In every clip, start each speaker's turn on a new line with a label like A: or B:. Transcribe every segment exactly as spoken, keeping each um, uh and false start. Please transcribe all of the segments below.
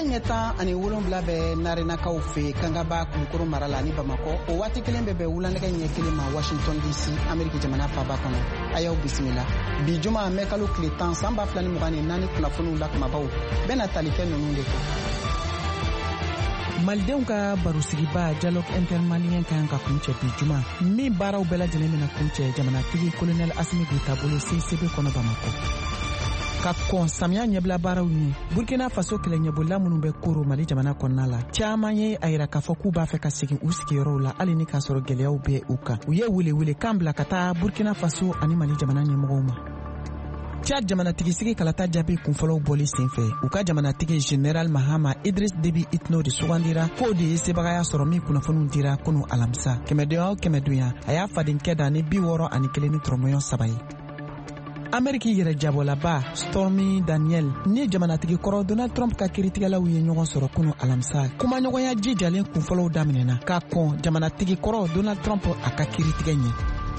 A: ɲɛ tan ani wolonwula bɛ narenakaw fɛ kangaba kulukoro mara la ni bamakɔ o waati kelen bɛ bɛn wulanɛgɛ ɲɛ kelen ma washington dc ameriki jamana faaba kɔnɔ a y'aw bisimila bi juma mɛ kalo tile tan san ba fila ni mugan ni naani kunnafoniw la kumabaw bɛna tali kɛ ninnu de kan.
B: malidenw ka barosigiba dialogue intermalien kan ka kuncɛ bi juma min baaraw bɛɛ lajɛlen bɛna kuncɛ jamanatigi kolonɛl asimi goyita bolo c c b kɔnɔ bamakɔ ka kɔn samiya ɲɛbila baaraw ɲɛ burkina faso kɛlɛ ɲɛbolila minnu bɛ koro mali jamana kɔnɔna la caaman ye a yira k'a fɔ k'u b'a fɛ ka segin u sigiyɔrɔw la hali ni k'a sɔrɔ gwɛlɛyaw bɛ u kan u ye welewele kan bila ka taa burkina faso ani mali jamana ɲɛmɔgɔw ma. Tchad jamanatigisi kalata jaabi kunfɔlɔw bɔli senfɛ u ka jamanatigi General Mahama Idris Deby Itno de sugandira k'o de ye sebagaya sɔrɔ min kunnafoniw dira kunu alamisa kɛmɛdonya o kɛmɛdonya a y'a fadenkɛ da ni bi wɔɔrɔ ani kelen ni tɔrɔmɔɲɔ saba ye. Ameriki yɛrɛ jabɔlaba Stormy Daniel ni jamanatigi kɔrɔ Donald Trump ka kiritigɛlaw ye ɲɔgɔn sɔrɔ kunu alamisa kumaɲɔgɔnya jijalen kunfɔlɔw daminɛna k'a kɔn jamanatigi kɔrɔ Donald Trump a ka kiritigɛ ɲɛ.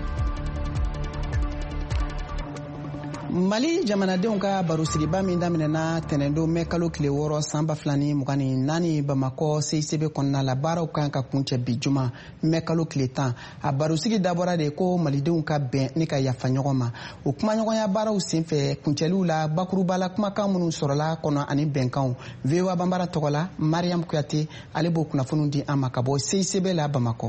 B: Mali jamanadenw ka barosigiba min daminɛna tɛnɛndon mɛ kalo tile wɔɔrɔ san ba fila ni mugan ni naani bamakɔ C I C B kɔnɔna la baaraw kan ka kuncɛ bi juma mɛ kalo tile tan a barosigi dabɔra de ko malidenw ka bɛn ni ka yafa ɲɔgɔn ma o kumaɲɔgɔnya baaraw senfɛ kuncɛliw la bakuruba la kumakan minnu sɔrɔla kɔnɔ ani bɛnkanw V O A banbara tɔgɔ la Mariam Kuyate ale b'o kunnafoniw di an ma ka bɔ C I C B la bamakɔ.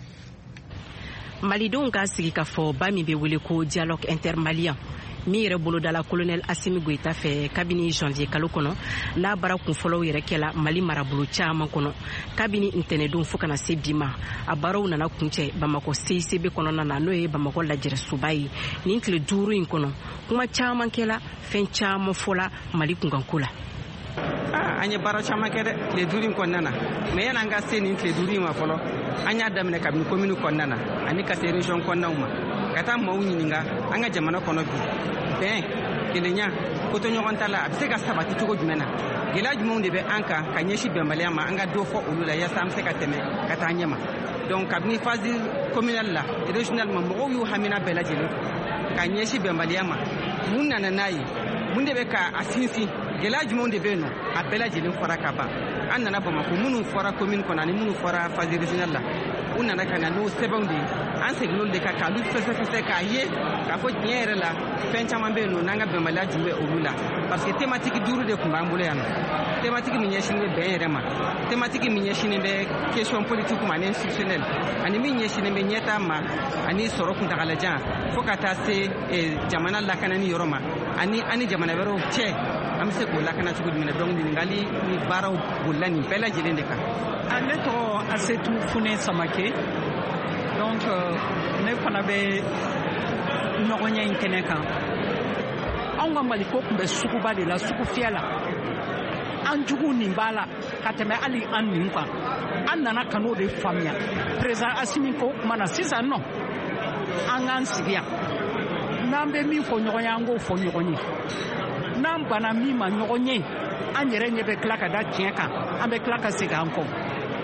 C: Malidenw ka sigi ka fɔ ba min bɛ wele ko dialogue intermalien min yɛrɛ bolodala kolonɛl Asimi Goyita fɛ kabini janvier kalo kɔnɔ n'a baara kunfɔlɔw yɛrɛ kɛla Mali marabolo caman kɔnɔ kabini ntɛnɛdon fo kana se bi ma a baaraw nana kuncɛ Bamakɔ C I C B kɔnɔna na n'o ye Bamakɔ lajɛrɛsoba ye nin tile duuru in kɔnɔ kuma caman kɛla fɛn caman fɔla Mali kunkanko la.
D: an ye baara caman kɛ dɛ tile duuru in kɔnɔna na mais yan'an ka se nin tile duuru in ma fɔlɔ an y'a daminɛ kabini commune kɔnɔna na ani ka se région kɔnɔnaw ma ka taa maaw ɲininka an ka jamana kɔnɔ bi bɛn kelenya koto ɲɔgɔn ta la a bɛ se ka sabati cogo jumɛn na gɛlɛya jumɛnw de bɛ an kan ka ɲɛsin bɛnbaliya ma an ka dɔ fɔ olu la yasa an bɛ se ka tɛmɛ ka taa ɲɛma donc kabini phase communale la régionale ma mɔgɔw y'u hamina bɛɛ lajɛlen ka ɲɛsin bɛnbaliya ma mun nana n'a ye mun de bɛ ka a sinsin gɛlɛya jumɛnw de bɛ yen nɔ a bɛɛ lajɛlen fɔra ka ban an nana Bamakɔ minnu fɔra commune kɔnɔ ani minnu fɔra phase régionale la u nana ka na n'o sɛbɛnw de ye an seginn'olu de kan k'olu fɛsɛfɛsɛ k'a ye k'a fɔ tiɲɛ yɛrɛ la fɛn caman bɛ yen nɔ n'an ka bɛnbaliya ju bɛ olu la parce que thématique duuru de tun b'an bolo yan nɔ thématique min ɲɛsinnen bɛ bɛn yɛrɛ ma thématique min ɲɛsinnen bɛ question politique ma ani institutionnel ani min ɲɛsinnen bɛ ɲɛtaa ma ani sɔrɔ kuntagalajan fo ka taa se jamana lakanani yɔrɔ ma ani ani jamana wɛrɛw cɛ an bɛ se k'o lakana cogo jumɛn na donc ɲininkali ni baaraw bolila nin bɛɛ lajɛlen de kan.
E: ne tɔgɔ Asetu Fune Samake donc ne fana bɛ ɲɔgɔnye in kɛnɛ kan anw ka Maliko tun bɛ suguba de la sugu fiyɛ la an jugu nin b'a la ka tɛmɛ hali an nin kan an nana ka n'o de faamuya président Asimi ko kuma na sisan nɔ an k'an sigi yan n'an bɛ min fɔ ɲɔgɔn ye an k'o fɔ ɲɔgɔn ye n'an banna min ma ɲɔgɔn ye an yɛrɛ ɲɛ bɛ tila ka da tiɲɛ kan an bɛ tila ka segin an kɔ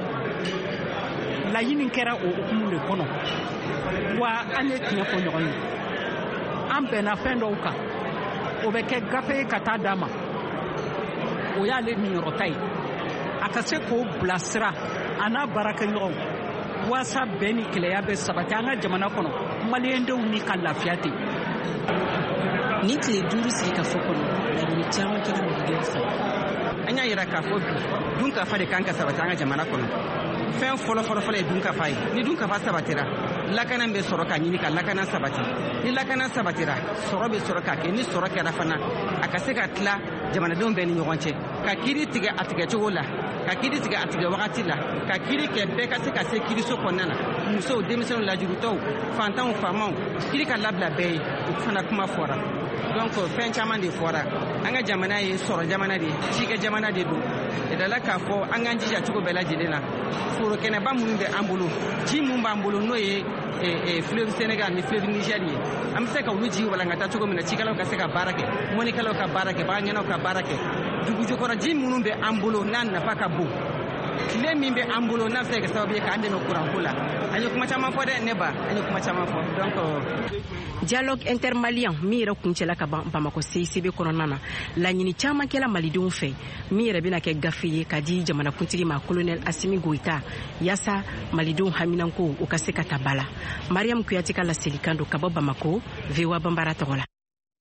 E: laɲini kɛra o hukumu de kɔnɔ wa an ye tiɲɛ fɔ ɲɔgɔn ye an bɛnna fɛn dɔw kan o bɛ kɛ gafe ye ka taa d'a ma o y'ale ninyɔrɔta ye a ka se k'o bilasira a n'a baarakɛɲɔgɔnw walasa bɛn ni kɛlɛya bɛ sabati an ka jamana kɔnɔ maliyɛndenw ni ka lafiya ten.
C: ni tile duuru sigi ka fɔ kɔnɔ laɲini caman kɛra malidenw fɛ
D: an y'a yira k'a fɔ bi dunkafa de kan ka sabati an ka jamana kɔnɔ fɛn fɔlɔ fɔlɔ fɔlɔ ye dunkafa ye ni dunkafa sabatira lakana bɛ sɔrɔ ka ɲini ka lakana sabati ni lakana sabatira sɔrɔ bɛ sɔrɔ ka kɛ ni sɔrɔ kɛra fana a ka se ka tila jamanadenw bɛɛ ni ɲɔgɔn cɛ ka kiiri tigɛ a tigɛ cogo la ka kiiri tigɛ a tigɛ wagati la ka kiiri kɛ bɛɛ ka se ka se kiiriso kɔnɔna na musow denmisɛnw lajurutɔw fantanw faamaw kiiri ka labila bɛɛ ye o fana kuma fɔra donc fɛn caman de fɔra an ka jamana ye sɔrɔ jamana de ye cikɛ jamana de don yɛrɛla k'a fɔ an k'an jija cogo bɛɛ lajɛlen na foro kɛnɛba minnu bɛ an bolo ji minnu b'an bolo n'o ye fleuve Sénégal ni fleuve Niger ye an bɛ se ka olu ji walankata cogo min na cikɛlaw ka se ka baara kɛ mɔnikɛlaw ka baara kɛ baganɲɛnaw ka baara kɛ dugujukɔrɔ ji minnu bɛ an bolo n'a nafa ka bon tile min bɛ an bolo n'a bɛ se ka kɛ sababu ye k'an dɛmɛ kuranko la an ye kuma caman fɔ dɛ ne ba an ye kuma caman fɔ donc
C: dialogue intermalien min yɛrɛ kuncɛla ka ban Bamako C I C B kɔnɔna na laɲini caman kɛla malidenw fɛ min yɛrɛ bɛna kɛ gafe ye ka di jamanakuntigi ma colonel Asimi Goita yasa malidenw haminanko u ka se ka ta bala. Mariam Kuyate ka laselikan do ka bɔ Bamako, V O A Bambara tɔgɔ la.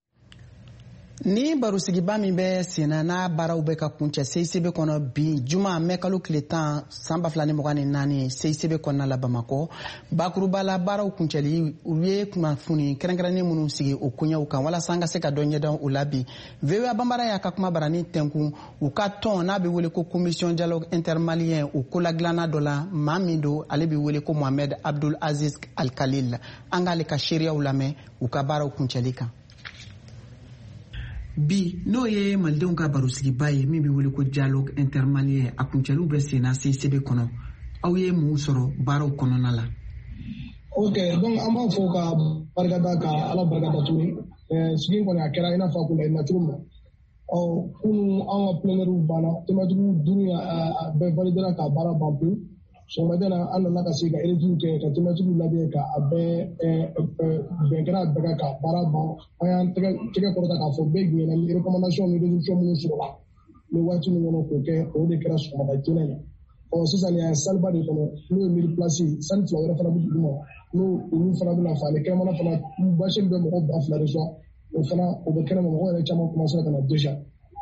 A: Ni barusigiba min bɛ senna n'a baaraw bɛ ka kuncɛ C I C B kɔnɔ bi juma mɛ kalo tile tan san ba fila ni mugan ni naani C I C B kɔnɔna la Bamako bakuruba la baaraw kuncɛli u ye kunnafoni kɛrɛnkɛrɛnnen minnu sigi o koɲɛw kan walasa an ka se ka dɔ ɲɛdɔn u la bi V O A Bambara y'a ka kuma barani tɛnkun u ka tɔn n'a bɛ wele ko commission dialogue intermalien u ko la dilanna dɔ la maa min don ale bɛ wele ko Mohamed Abdul Aziz Al Khalil an k'ale ka seereyaw lamɛn u ka baaraw kuncɛli kan. Bi n'o ye malidenw ka barosigiba ye min bɛ wele ko dialogue intermalien a kuncɛliw bɛ senna C I C B kɔnɔ aw ye mun sɔrɔ baaraw kɔnɔna la.
F: Ok, donc an b'a fɔ ka barikada ka ala barikada tuguni sigi kɔni a kɛra i n'a fɔ a kun laɲinina cogo min na ɔ kunun an ka plénières banna thématique duuru a bɛɛ validera ka baara ban pewu sɔgɔmada la an nana ka se ka étude kɛ ka thématique lajɛ ka a bɛɛ bɛn kɛra a bɛɛ kan ka baara ban an y'an tɛgɛ tɛgɛ kɔrɔta k'a fɔ bɛɛ jumɛnna ni recommandation ni résolution minnu sɔrɔla ni waati min kɔnɔ k'o kɛ o de kɛra sɔgɔmada joona ye ɔ sisan nin ye saliba de kɔnɔ n'o ye mille place sani fila wɛrɛ fana bɛ dugu ma n'o olu fana bɛna fɔ ale kɛnɛmana fana basi bɛ mɔgɔ ba fila de sɔn o fana o bɛ kɛnɛma mɔgɔ yɛrɛ caman commencé ka na déjà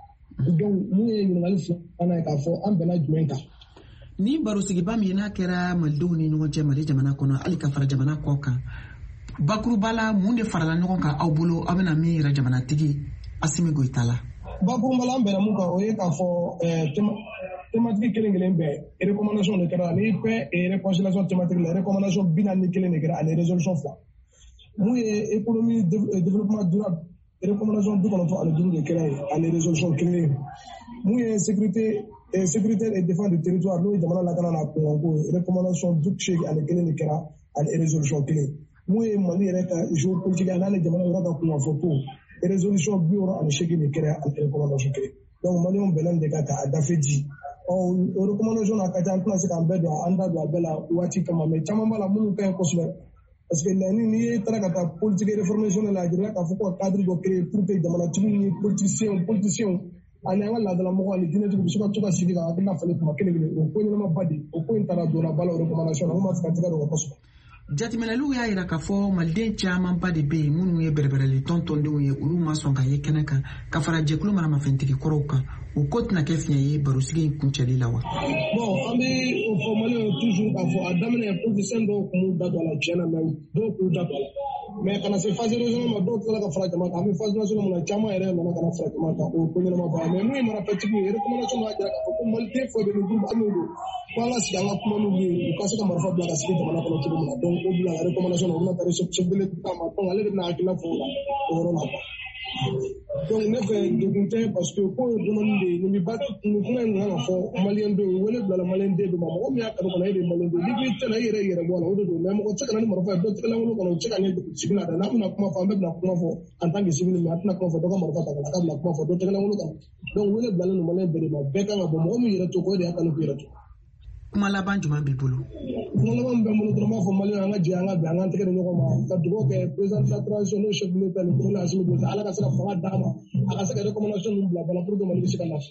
F: donc mun ye ɲininkali filanan ye k'a fɔ an bɛnna jumɛn kan.
A: Ni barosigiba min n'a kɛra malidenw ni ɲɔgɔn cɛ Mali jamana kɔnɔ hali ka fara jamana kɔ kan bakuruba la mun de farala ɲɔgɔn kan aw bolo aw bɛna min yɛrɛ jamanatigi Asimi Goita la.
F: Bakuruba la an bɛnna mun kan o ye k'a fɔ thématique kelen kelen bɛɛ recommandation de kɛra ni paix et réconciliation thématique la recommandation bi naani ni kelen de kɛra ani résolution fila mun ye économie développement durable recommandation bi kɔnɔntɔn ani duuru de kɛra ye ani résolution kelen mun ye sécurité et sécurité et défense du territoire n'o ye jamana lakana na kunkanko recommandation du seegin ani kelen de kɛra ani résolution kelen mun ye Mali yɛrɛ ka géopolitique a n'ale jamana yɔrɔ ka kunkanfo ko résolution bi wɔɔrɔ ani seegin de kɛra ani recommandation kelen donc maliyɛnw bɛnna de ka ta a gafe di ɔ o recommandation a ka ca an tɛna se k'an bɛɛ don an da don a bɛɛ la waati kama mais caman b'a la minnu ka ɲi kosɛbɛ parce que laɲini n'i taara ka taa politique réformation la a jirala k'a fɔ ko cadre dɔ créer pour que jamanatigiw ni politiciens politiciens ani an ka laadalamɔgɔ ani diinɛtigiw bɛ se ka to ka sigi ka hakilina falen kuma kelen kelen o ko ɲɛnamaba de o ko in taara donna ba la o recommandation na an b'a fɛ ka tigɛ dɔ kosɛbɛ.
A: Jateminɛliw y'a yira k'a fɔ maliden camanba de bɛ yen minnu ye bɛrɛbɛrɛli tɔntɔndenw ye olu ma sɔn ka ye kɛnɛ kan ka fara jɛkulu maramafɛntigi kɔrɔw kan o ko tɛna kɛ fiɲɛ ye barosigi in kuncɛli la wa.
F: bon an bɛ o fɔ maliyɛnw toujours k'a fɔ a daminɛ politicien dɔw tun b'u da don a la tiɲɛ na mais dɔw t'u da don a la mais kana se phase régionale ma dɔw tilala ka fara jama kan an bɛ phase nationale min na caman yɛrɛ nana ka na fara jama kan o ko ɲɛnama ba mais n'u ye marafɛntigiw ye recommandation b'a jira k'a fɔ ko maliden fɔ de ni groupe armé don ko an ka sigi an ka kuma n'u ye u ka se ka marifa bila ka sigi jamana kɔnɔ cogo min na donc o bila la recommandation na u bɛna taa chef de l'État ma donc ale de bɛna hakilina fɔ o la o yɔrɔ la quoi. donc ne fɛ degun tɛ parce que ko ye demande de ye nin bɛ ba nin kuma in kan ka fɔ maliyɛn dɔw ye wele bilala maliyɛn den dɔ ma mɔgɔ min y'a kanu kɔnɔ e de ye maliyɛn den n'i tɛ na i yɛrɛ yɛrɛ bɔ a la o de don mais mɔgɔ tɛ se ka na ni marifa ye dɔ tɛgɛ lankolon kɔnɔ o tɛ se ka ɲɛ sigi la dɛ n'a bɛna kuma fɔ an bɛɛ bɛna kuma fɔ en tant que civil mais a tɛna kuma fɔ dɔ ka marifa ta ka na k'a bɛna kuma fɔ dɔ tɛgɛ lankolon kan donc wele bilalen don maliyɛn bɛɛ de ma bɛɛ kan ka bɔ mɔgɔ min yɛrɛ to ko e de y'a kanu k'u yɛrɛ to.
A: kuma laban jumɛn b'i bolo.
F: kuma laban bɛ n bolo dɔrɔn n b'a fɔ maliyɛnw an ka jɛ an ka bɛn an k'an tɛgɛ di ɲɔgɔn ma ka dugawu kɛ président de la transition n'o chef de l'État ni colonel Asimi Goita ala ka se ka fanga d'a ma a ka se ka recommandation ninnu bila bala pour que Mali bɛ se ka lafiya.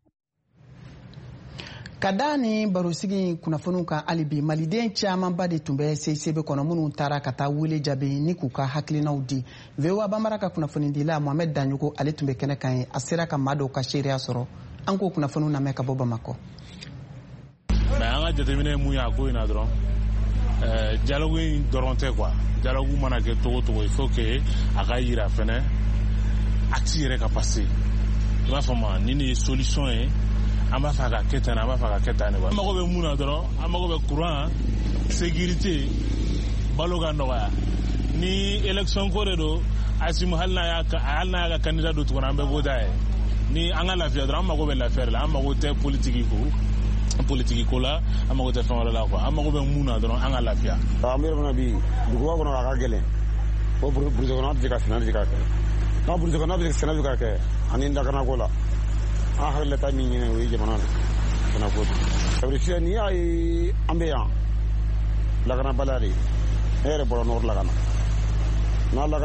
A: Ka da ni barosigi kunnafoniw kan hali bi maliden camanba de tun bɛ C I C B kɔnɔ minnu taara ka taa wele jaabi ni k'u ka hakilinaw di V O A Bambara ka kunnafonidila Mohamed Danyogo ale tun bɛ kɛnɛ kan ye a sera ka maa dɔw ka seereya sɔrɔ an k'o kunnafoniw lamɛn ka bɔ Bamakɔ.
G: mais an ka jateminɛ mun y'a ko in na dɔrɔn dialogue in dɔrɔn tɛ quoi dialogue mana kɛ togo togo il faut que a ka yira fɛnɛ acte yɛrɛ ka passer i b'a faamu ni nin ye solution ye an b'a fɛ ka kɛ tan an b'a fɛ ka kɛ tan de quoi an mago bɛ mun na dɔrɔn an mago bɛ courant sécurité balo ka nɔgɔya ni élection ko de don Asimi hali n'a y'a hali n'a y'a ka candidat don tuguni an bɛ voter a ye ni an ka lafiya dɔrɔn an mago bɛ lafiya de la an mago tɛ politique ko politique ko la an mago tɛ fɛn wɛrɛ la quoi an mago bɛ mun na dɔrɔn an ka lafiya.
H: an bɛ yɔrɔ min na bi duguba kɔnɔ a ka gɛlɛn ko burusi kɔnɔ tɛ se ka sɛnɛ tɛ ka kɛ n'a burusi kɔnɔ bɛ sɛnɛ bɛ ka kɛ ani dakanako la an hakilila ta min ɲini o ye jamana na kana ko sabri siya ni ay ambe yan lagana balari ere bolo nor lagana na